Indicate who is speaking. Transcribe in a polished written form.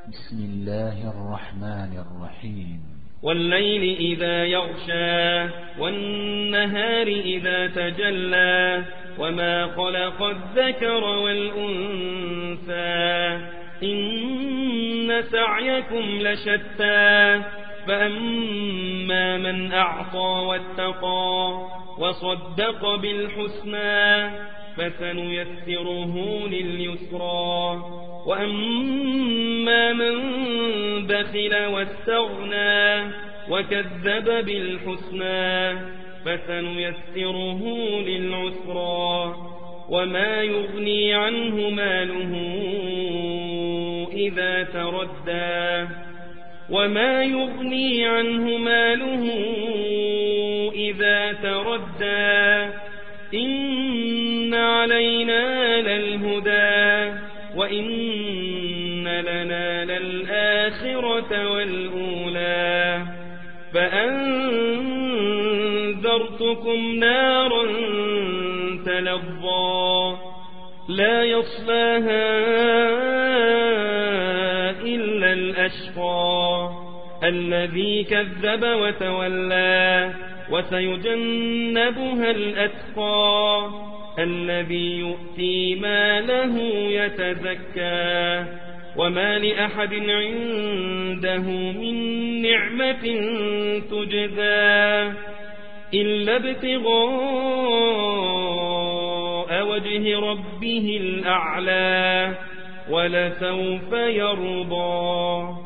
Speaker 1: بسم الله الرحمن الرحيم.
Speaker 2: والليل إذا يغشى والنهار إذا تجلى وما خلق الذكر والأنثى إن سعيكم لشتى فأما من أعطى واتقى وصدق بالحسنى فسنيسره لليسرى وأما من بخل واستغنى وكذب بالحسنى فسنيسره للعسرى وما يغني عنه ماله إذا تردى إن علينا للهدى وإن لنا للآخرة والأولى فأنذرتكم نارا تلظى لا يصلاها إلا الأشقى الذي كذب وتولى وسيجنبها الأتقى الذي يؤتي ماله يتزكى وما لأحد عنده من نعمة تجزى إلا ابتغاء وجه ربه الأعلى ولسوف يرضى.